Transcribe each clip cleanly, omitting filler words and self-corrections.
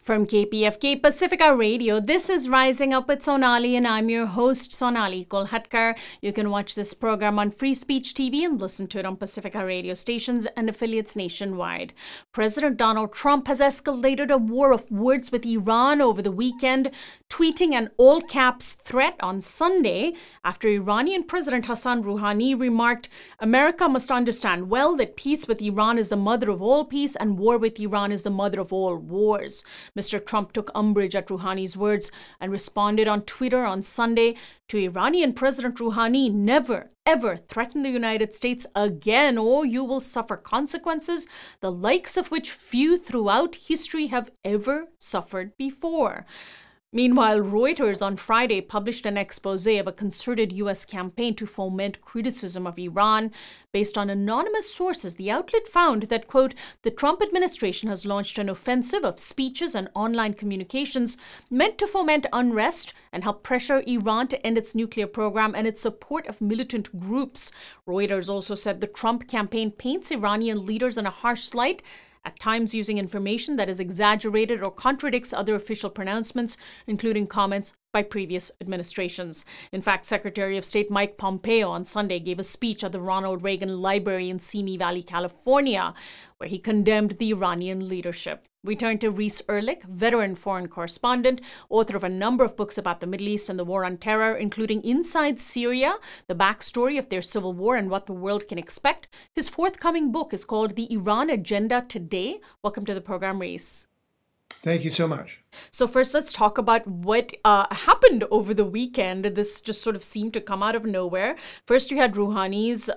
From KPFK Pacifica Radio, this is Rising Up with Sonali, and I'm your host, Sonali Kolhatkar. You can watch this program on Free Speech TV and listen to it on Pacifica radio stations and affiliates nationwide. President Donald Trump has escalated a war of words with Iran over the weekend, tweeting an all-caps threat on Sunday after Iranian President Hassan Rouhani remarked, "America must understand well that peace with Iran is the mother of all peace and war with Iran is the mother of all wars." Mr. Trump took umbrage at Rouhani's words and responded on Twitter on Sunday to Iranian President Rouhani, "Never, ever threaten the United States again, or you will suffer consequences, the likes of which few throughout history have ever suffered before." Meanwhile, Reuters on Friday published an expose of a concerted U.S. campaign to foment criticism of Iran. Based on anonymous sources, the outlet found that, quote, "the Trump administration has launched an offensive of speeches and online communications meant to foment unrest and help pressure Iran to end its nuclear program and its support of militant groups." Reuters also said the Trump campaign paints Iranian leaders in a harsh light, at times using information that is exaggerated or contradicts other official pronouncements, including comments by previous administrations. In fact, Secretary of State Mike Pompeo on Sunday gave a speech at the Ronald Reagan Library in Simi Valley, California, where he condemned the Iranian leadership. We turn to Reese Erlich, veteran foreign correspondent, author of a number of books about the Middle East and the war on terror, including Inside Syria, the backstory of their civil war and what the world can expect. His forthcoming book is called The Iran Agenda Today. Welcome to the program, Reese. Thank you so much. So first, let's talk about what happened over the weekend. This just sort of seemed to come out of nowhere. First, you had Rouhani's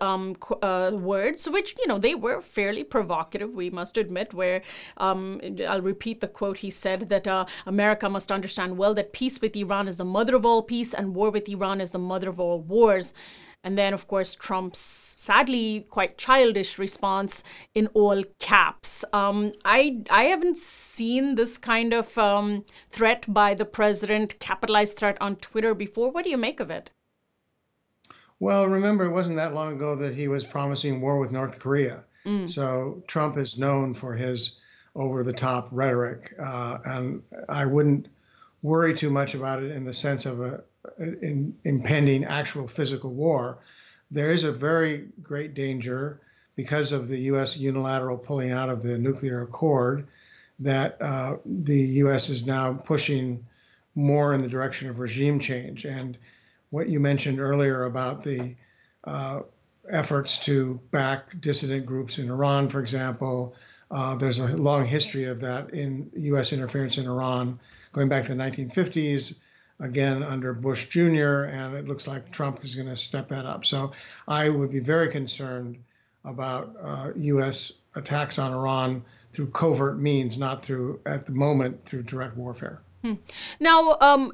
words, which, they were fairly provocative, we must admit, where I'll repeat the quote. He said that America must understand well that peace with Iran is the mother of all peace and war with Iran is the mother of all wars. And then, of course, Trump's sadly quite childish response in all caps. I haven't seen this kind of threat by the president, capitalized threat on Twitter before. What do you make of it? Well, remember, it wasn't that long ago that he was promising war with North Korea. So Trump is known for his over-the-top rhetoric. And I wouldn't worry too much about it in the sense of an impending actual physical war. There is a very great danger because of the U.S. unilateral pulling out of the nuclear accord that the U.S. is now pushing more in the direction of regime change. And what you mentioned earlier about the efforts to back dissident groups in Iran, for example, there's a long history of that in U.S. interference in Iran going back to the 1950s, again under Bush Jr., and it looks like Trump is going to step that up. So I would be very concerned about U.S. attacks on Iran through covert means, not through, at the moment, through direct warfare. Now,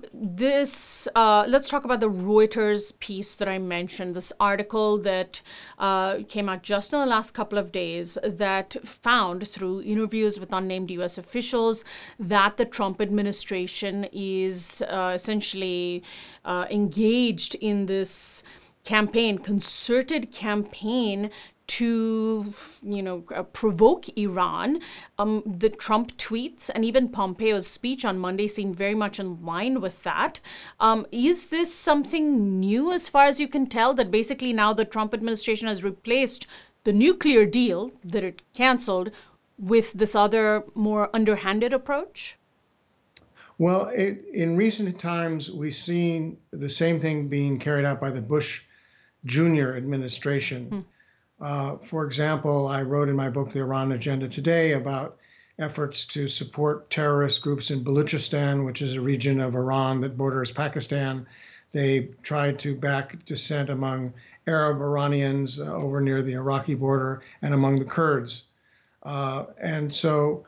let's talk about the Reuters piece that I mentioned, this article that came out just in the last couple of days that found through interviews with unnamed U.S. officials that the Trump administration is essentially engaged in this concerted campaign to, provoke Iran. The Trump tweets and even Pompeo's speech on Monday seemed very much in line with that. Is this something new as far as you can tell, that basically now the Trump administration has replaced the nuclear deal that it canceled with this other more underhanded approach? Well, in recent times, we've seen the same thing being carried out by the Bush Jr. administration. For example, I wrote in my book, The Iran Agenda Today, about efforts to support terrorist groups in Baluchistan, which is a region of Iran that borders Pakistan. They tried to back dissent among Arab Iranians over near the Iraqi border and among the Kurds. And so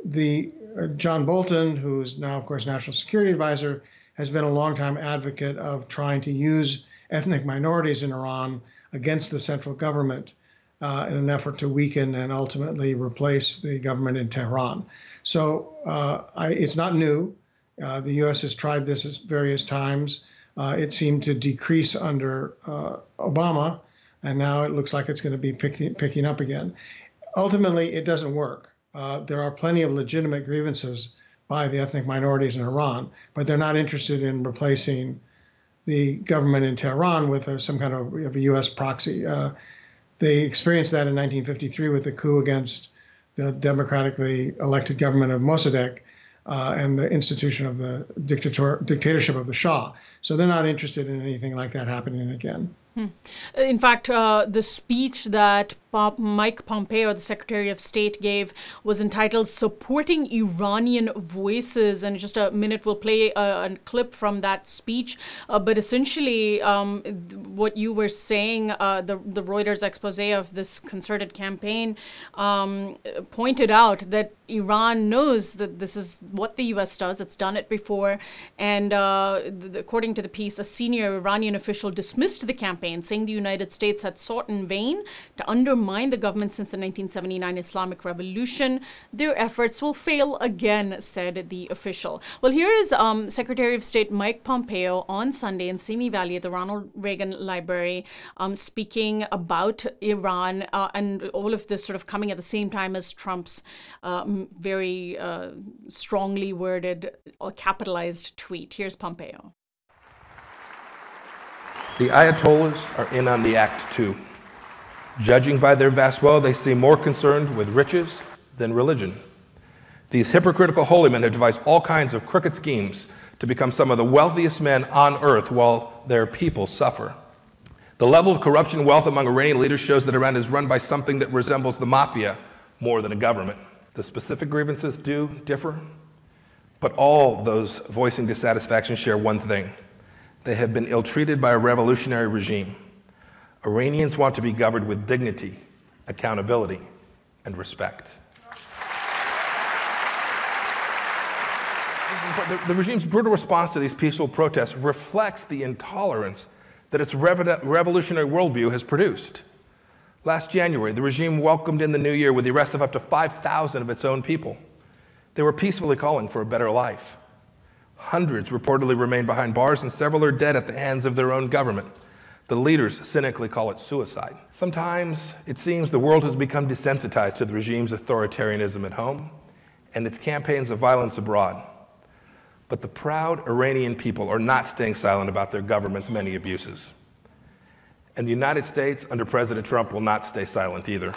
John Bolton, who is now, of course, National Security Advisor, has been a longtime advocate of trying to use ethnic minorities in Iran against the central government in an effort to weaken and ultimately replace the government in Tehran. So it's not new. The U.S. has tried this at various times. It seemed to decrease under Obama, and now it looks like it's going to be picking up again. Ultimately, it doesn't work. There are plenty of legitimate grievances by the ethnic minorities in Iran, but they're not interested in replacing the government in Tehran with some kind of a U.S. proxy. They experienced that in 1953 with the coup against the democratically elected government of Mossadegh and the institution of the dictatorship of the Shah. So they're not interested in anything like that happening again. In fact, the speech that Mike Pompeo, the Secretary of State, gave was entitled "Supporting Iranian Voices," and in just a minute we'll play a clip from that speech. But essentially, what you were saying, the Reuters expose of this concerted campaign pointed out that Iran knows that this is what the U.S. does. It's done it before. And according to the piece, a senior Iranian official dismissed the campaign, saying the United States had sought in vain to undermine the government since the 1979 Islamic Revolution. Their efforts will fail again, said the official. Well, here is Secretary of State Mike Pompeo on Sunday in Simi Valley at the Ronald Reagan Library, speaking about Iran and all of this sort of coming at the same time as Trump's very strongly worded or capitalized tweet. Here's Pompeo. The Ayatollahs are in on the act too. Judging by their vast wealth, they seem more concerned with riches than religion. These hypocritical holy men have devised all kinds of crooked schemes to become some of the wealthiest men on earth while their people suffer. The level of corruption and wealth among Iranian leaders shows that Iran is run by something that resembles the mafia more than a government. The specific grievances do differ, but all those voicing dissatisfaction share one thing. They have been ill-treated by a revolutionary regime. Iranians want to be governed with dignity, accountability, and respect. The regime's brutal response to these peaceful protests reflects the intolerance that its revolutionary worldview has produced. Last January, the regime welcomed in the new year with the arrest of up to 5,000 of its own people. They were peacefully calling for a better life. Hundreds reportedly remain behind bars, and several are dead at the hands of their own government. The leaders cynically call it suicide. Sometimes it seems the world has become desensitized to the regime's authoritarianism at home and its campaigns of violence abroad. But the proud Iranian people are not staying silent about their government's many abuses. And the United States, under President Trump, will not stay silent either.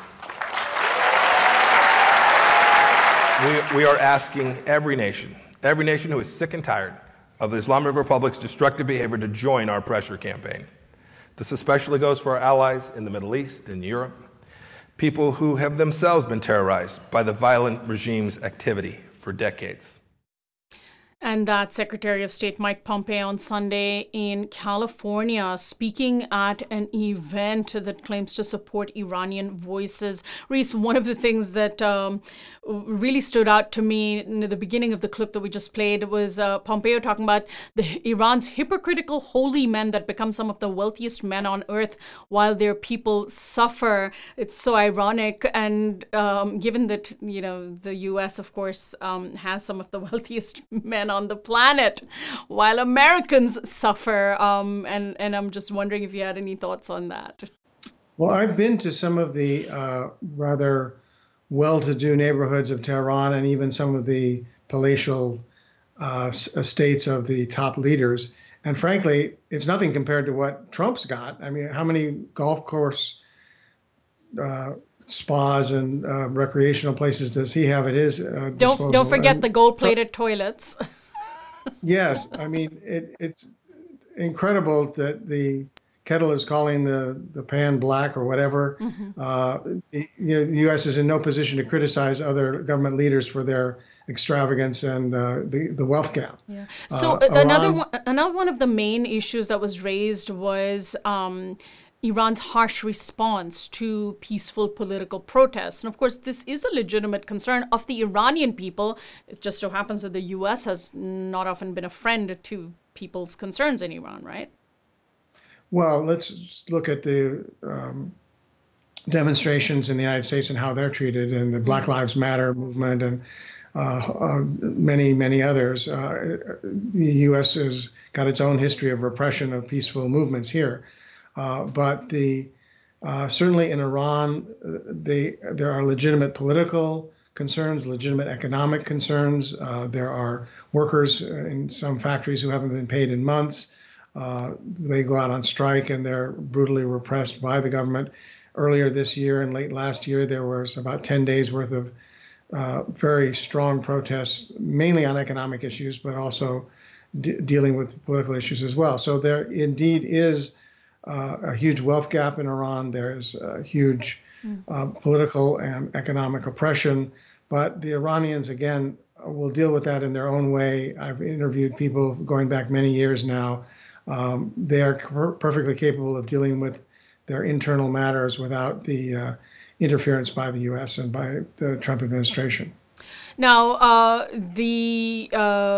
We are asking every nation who is sick and tired of the Islamic Republic's destructive behavior to join our pressure campaign. This especially goes for our allies in the Middle East and Europe, people who have themselves been terrorized by the violent regime's activity for decades. And that's Secretary of State Mike Pompeo on Sunday in California, speaking at an event that claims to support Iranian voices. Reese, one of the things that really stood out to me in the beginning of the clip that we just played was Pompeo talking about Iran's hypocritical holy men that become some of the wealthiest men on earth while their people suffer. It's so ironic. And given that, the U.S., of course, has some of the wealthiest men on the planet while Americans suffer. And I'm just wondering if you had any thoughts on that. Well, I've been to some of the rather well-to-do neighborhoods of Tehran and even some of the palatial estates of the top leaders. And frankly, it's nothing compared to what Trump's got. I mean, how many golf course spas and recreational places does he have at his disposal? Don't forget the gold-plated toilets. Yes, I mean, it's incredible that the kettle is calling the pan black or whatever. Mm-hmm. The U.S. is in no position to criticize other government leaders for their extravagance and the wealth gap. Yeah. So another one of the main issues that was raised was Iran's harsh response to peaceful political protests. And of course, this is a legitimate concern of the Iranian people. It just so happens that the U.S. has not often been a friend to people's concerns in Iran, right? Well, let's look at the demonstrations in the United States and how they're treated, and the Black Lives Matter movement and many, many others. The U.S. has got its own history of repression of peaceful movements here. But certainly in Iran, there are legitimate political concerns, legitimate economic concerns. There are workers in some factories who haven't been paid in months. They go out on strike and they're brutally repressed by the government. Earlier this year and late last year, there was about 10 days worth of very strong protests, mainly on economic issues, but also dealing with political issues as well. So there indeed is a huge wealth gap in Iran. There is a huge political and economic oppression, but the Iranians, again, will deal with that in their own way. I've interviewed people going back many years now. They are perfectly capable of dealing with their internal matters without the interference by the U.S. and by the Trump administration. Now, the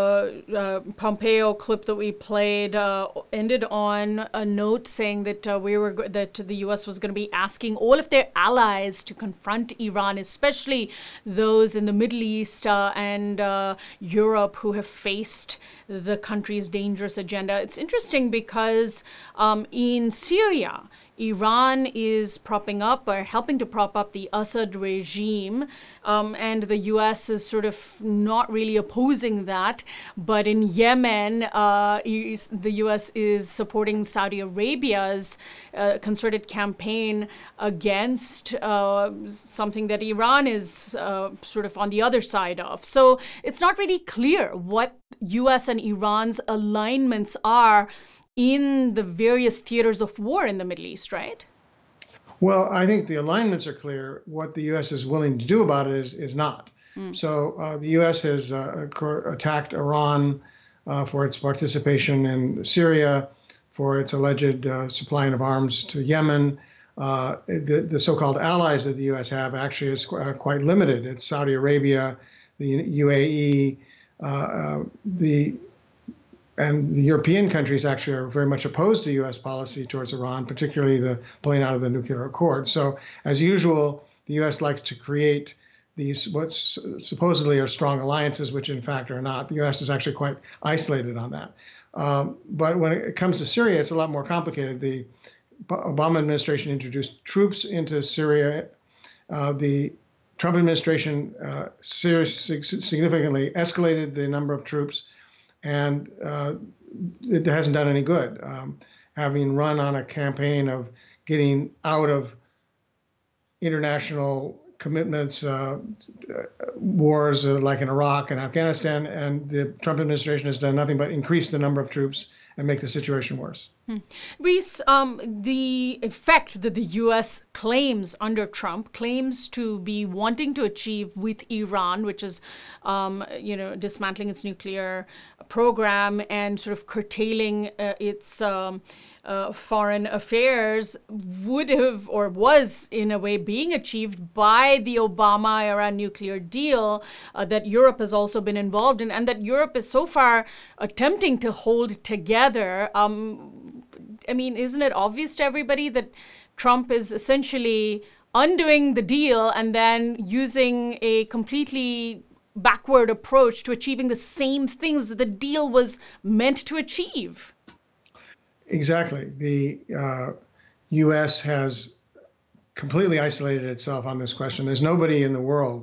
Pompeo clip that we played ended on a note saying that that the U.S. was going to be asking all of their allies to confront Iran, especially those in the Middle East and Europe who have faced the country's dangerous agenda. It's interesting because in Syria, Iran is propping up or helping to prop up the Assad regime, and the U.S. is sort of not really opposing that. But in Yemen, the U.S. is supporting Saudi Arabia's concerted campaign against something that Iran is sort of on the other side of. So it's not really clear what U.S. and Iran's alignments are in the various theaters of war in the Middle East, right? Well, I think the alignments are clear. What the U.S. is willing to do about it is not. So the U.S. has attacked Iran for its participation in Syria, for its alleged supplying of arms to Yemen. The so-called allies that the U.S. have actually is quite limited. It's Saudi Arabia, the UAE, and the European countries actually are very much opposed to U.S. policy towards Iran, particularly the pulling out of the nuclear accord. So, as usual, the U.S. likes to create these what supposedly are strong alliances, which in fact are not. The U.S. is actually quite isolated on that. But when it comes to Syria, it's a lot more complicated. The Obama administration introduced troops into Syria. The Trump administration significantly escalated the number of troops, and it hasn't done any good. Having run on a campaign of getting out of international commitments, wars like in Iraq and Afghanistan, and the Trump administration has done nothing but increase the number of troops and make the situation worse. Rhys, the effect that the U.S. claims under Trump claims to be wanting to achieve with Iran, which is, dismantling its nuclear program and sort of curtailing its foreign affairs, would have or was in a way being achieved by the Obama-era nuclear deal that Europe has also been involved in, and that Europe is so far attempting to hold together. I mean, isn't it obvious to everybody that Trump is essentially undoing the deal and then using a completely backward approach to achieving the same things that the deal was meant to achieve? Exactly. The U.S. has completely isolated itself on this question. There's nobody in the world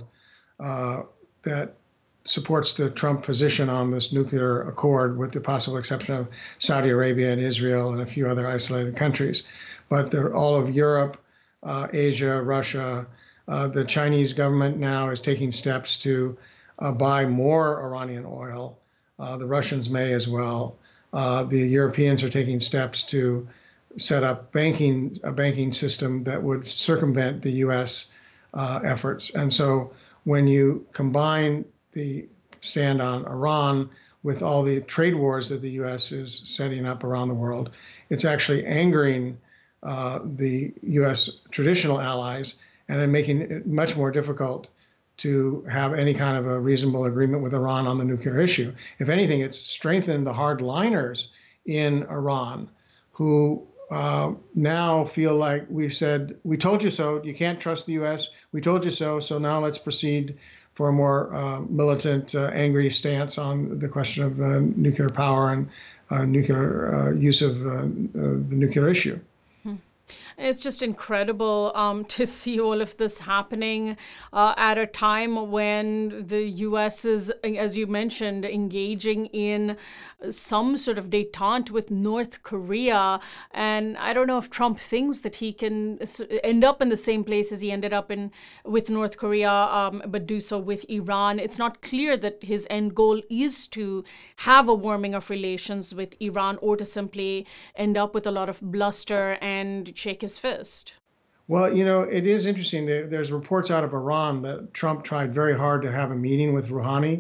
that supports the Trump position on this nuclear accord, with the possible exception of Saudi Arabia and Israel and a few other isolated countries. But they're all of Europe, Asia, Russia. The Chinese government now is taking steps to buy more Iranian oil. The Russians may as well. The Europeans are taking steps to set up a banking system that would circumvent the U.S. Efforts. And so when you combine the stand on Iran with all the trade wars that the U.S. is setting up around the world, it's actually angering the U.S. traditional allies and making it much more difficult to have any kind of a reasonable agreement with Iran on the nuclear issue. If anything, it's strengthened the hardliners in Iran who now feel like we've said, we told you so, you can't trust the U.S., we told you so, so now let's proceed for a more militant, angry stance on the question of nuclear power and nuclear use of the nuclear issue. It's just incredible to see all of this happening at a time when the U.S. is, as you mentioned, engaging in some sort of détente with North Korea. And I don't know if Trump thinks that he can end up in the same place as he ended up in with North Korea, but do so with Iran. It's not clear that his end goal is to have a warming of relations with Iran or to simply end up with a lot of bluster and shake his fist. Well, it is interesting. There's reports out of Iran that Trump tried very hard to have a meeting with Rouhani.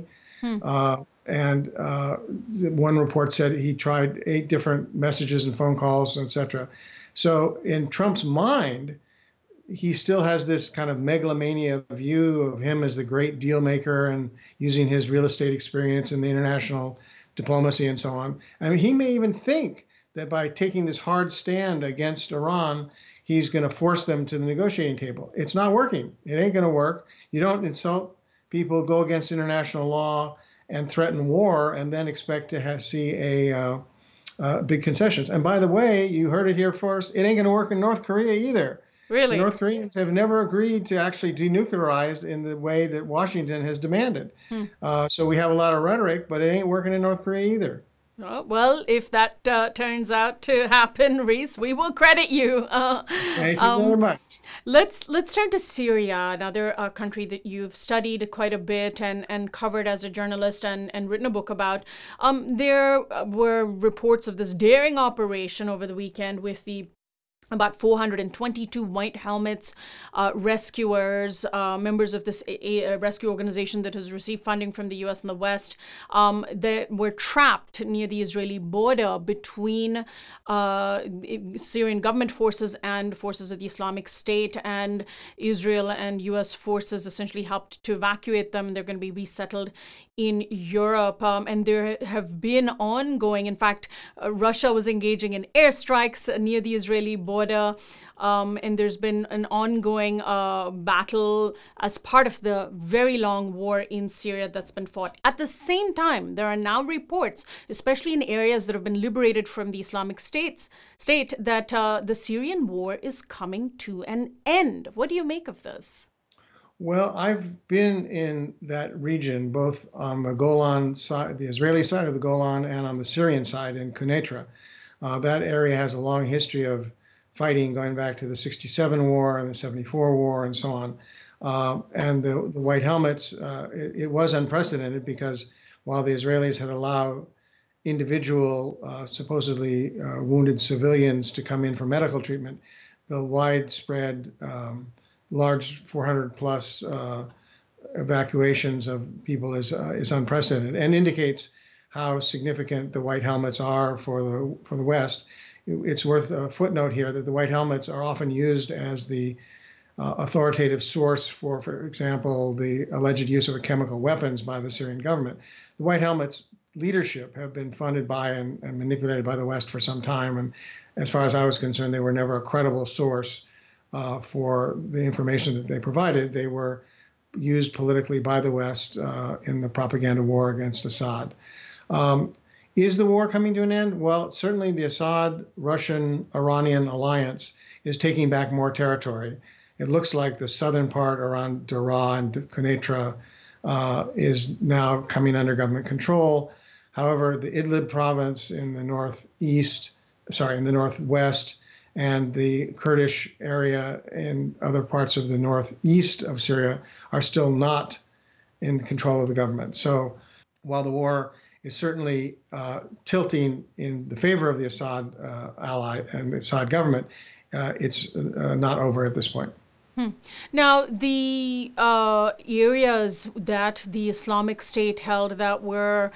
And one report said he tried 8 different messages and phone calls, etc. So in Trump's mind, he still has this kind of megalomania view of him as the great deal maker and using his real estate experience and the international diplomacy and so on. I mean, he may even think that by taking this hard stand against Iran, he's going to force them to the negotiating table. It's not working. It ain't going to work. You don't insult people, go against international law, and threaten war, and then expect to see a big concessions. And by the way, you heard it here first. It ain't going to work in North Korea either. Really? The North Koreans have never agreed to actually denuclearize in the way that Washington has demanded. So we have a lot of rhetoric, but it ain't working in North Korea either. Oh, well, if that turns out to happen, Rhys, we will credit you. Thank you very much. Let's turn to Syria, another country that you've studied quite a bit and covered as a journalist and written a book about. There were reports of this daring operation over the weekend with about 422 White Helmets, rescuers, members of this rescue organization that has received funding from the U.S. and the West, that were trapped near the Israeli border between Syrian government forces and forces of the Islamic State, and Israel and U.S. forces essentially helped to evacuate them. They're going to be resettled in Europe, and there have been ongoing, in fact, Russia was engaging in airstrikes near the Israeli border, and there's been an ongoing battle as part of the very long war in Syria that's been fought. At the same time, there are now reports, especially in areas that have been liberated from the Islamic State, that the Syrian war is coming to an end. What do you make of this? Well, I've been in that region, both on the Golan side, the Israeli side of the Golan, and on the Syrian side in Quneitra. That area has a long history of fighting going back to the 67 war and the 74 war and so on. And the White Helmets, it was unprecedented because while the Israelis had allowed individual, supposedly wounded civilians to come in for medical treatment, the widespread large 400 plus evacuations of people is unprecedented and indicates how significant the White Helmets are for the West. It's worth a footnote here that the White Helmets are often used as the authoritative source for example, the alleged use of chemical weapons by the Syrian government. The White Helmets leadership have been funded by and manipulated by the West for some time, and as far as I was concerned, they were never a credible source for the information that they provided. They were used politically by the West in the propaganda war against Assad. Is the war coming to an end? Well, certainly the Assad-Russian-Iranian alliance is taking back more territory. It looks like the southern part around Daraa and Quneitra is now coming under government control. However, the Idlib province in the northwest, and the Kurdish area in other parts of the northeast of Syria are still not in control of the government. So while the war is certainly tilting in the favor of the Assad ally and the Assad government, it's not over at this point. Now, the areas that the Islamic State held that were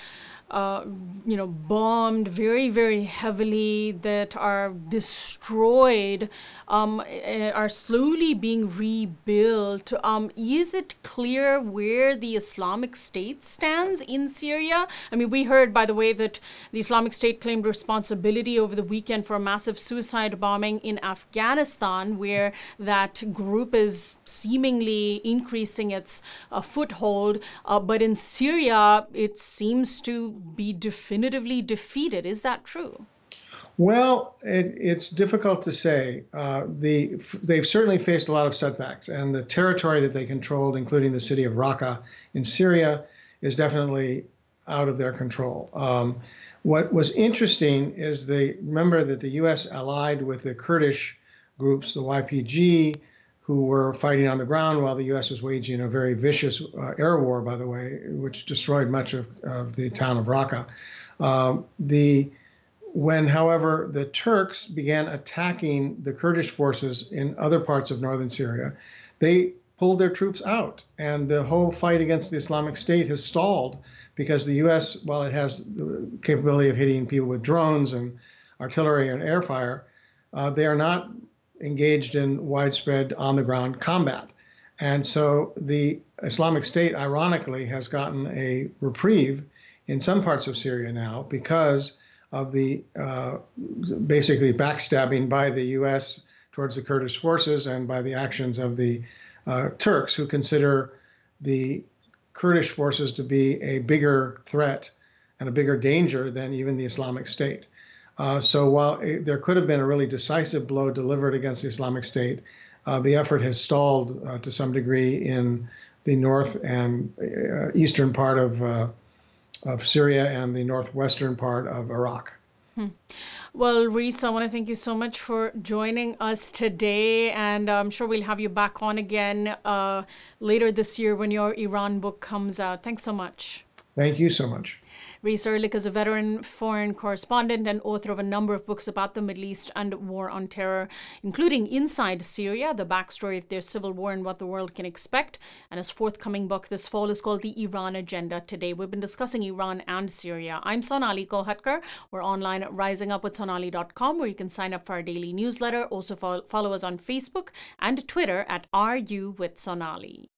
bombed very, very heavily, that are destroyed, are slowly being rebuilt. Is it clear where the Islamic State stands in Syria? I mean, we heard, by the way, that the Islamic State claimed responsibility over the weekend for a massive suicide bombing in Afghanistan, where that group is seemingly increasing its foothold. But in Syria, it seems to be definitively defeated. Is that true? Well, it's difficult to say. They've certainly faced a lot of setbacks, and the territory that they controlled, including the city of Raqqa in Syria, is definitely out of their control. What was interesting is remember that the U.S. allied with the Kurdish groups, the YPG, who were fighting on the ground while the U.S. was waging a very vicious air war, by the way, which destroyed much of the town of Raqqa. When, however, the Turks began attacking the Kurdish forces in other parts of northern Syria, they pulled their troops out. And the whole fight against the Islamic State has stalled because the U.S., while it has the capability of hitting people with drones and artillery and air fire, they are not engaged in widespread on-the-ground combat. And so the Islamic State, ironically, has gotten a reprieve in some parts of Syria now because of the basically backstabbing by the U.S. towards the Kurdish forces and by the actions of the Turks, who consider the Kurdish forces to be a bigger threat and a bigger danger than even the Islamic State. So while there could have been a really decisive blow delivered against the Islamic State, the effort has stalled to some degree in the north and eastern part of Syria and the northwestern part of Iraq. Well, Rhys, I want to thank you so much for joining us today, and I'm sure we'll have you back on again later this year when your Iran book comes out. Thanks so much. Thank you so much. Rhys Erlich is a veteran foreign correspondent and author of a number of books about the Middle East and war on terror, including Inside Syria, the backstory of their civil war and what the world can expect. And his forthcoming book this fall is called The Iran Agenda. Today, we've been discussing Iran and Syria. I'm Sonali Kolhatkar. We're online at risingupwithsonali.com, where you can sign up for our daily newsletter. Also follow us on Facebook and Twitter at RU with Sonali.